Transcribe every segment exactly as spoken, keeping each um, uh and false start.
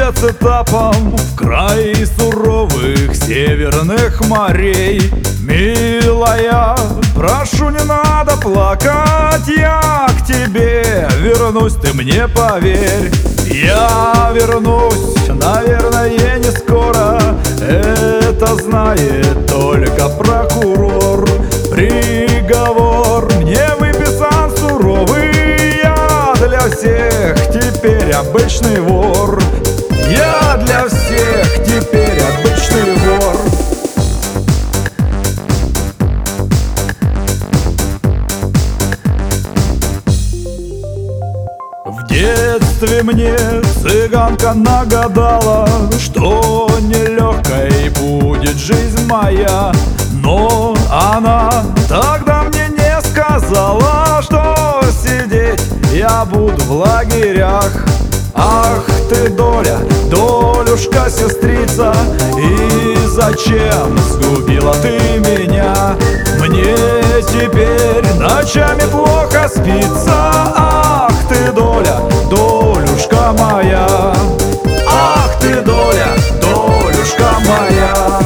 конец этапом в край суровых северных морей. Милая, прошу, не надо плакать, я к тебе вернусь, ты мне поверь. Я вернусь, наверное, не скоро, это знает только прокурор. Приговор мне выписан суровый, я для всех теперь обычный вор. Я для всех теперь обычный вор. В детстве мне цыганка нагадала, что нелегкой будет жизнь моя. Но она тогда мне не сказала, что сидеть я буду в лагерях. Ах ты, доля, долюшка, сестрица, и зачем сгубила ты меня? Мне теперь ночами плохо спится. Ах ты, доля, долюшка моя. Ах ты, доля, долюшка моя.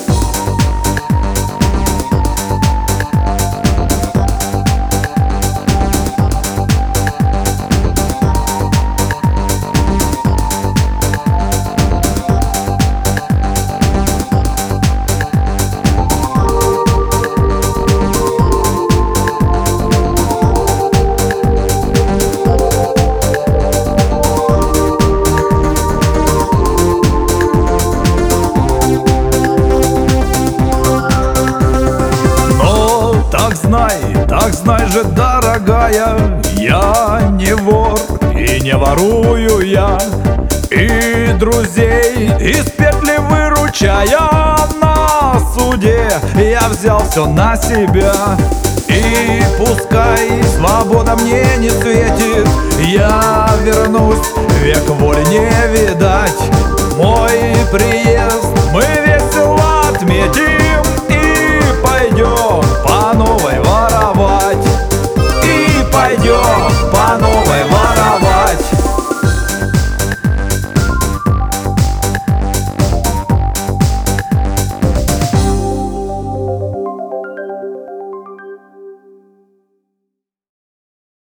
Так знай же, дорогая, я не вор и не ворую я, и друзей из петли выручая, на суде я взял все на себя. И пускай свобода мне не светит, я вернусь, век воли не видать. Мой приятель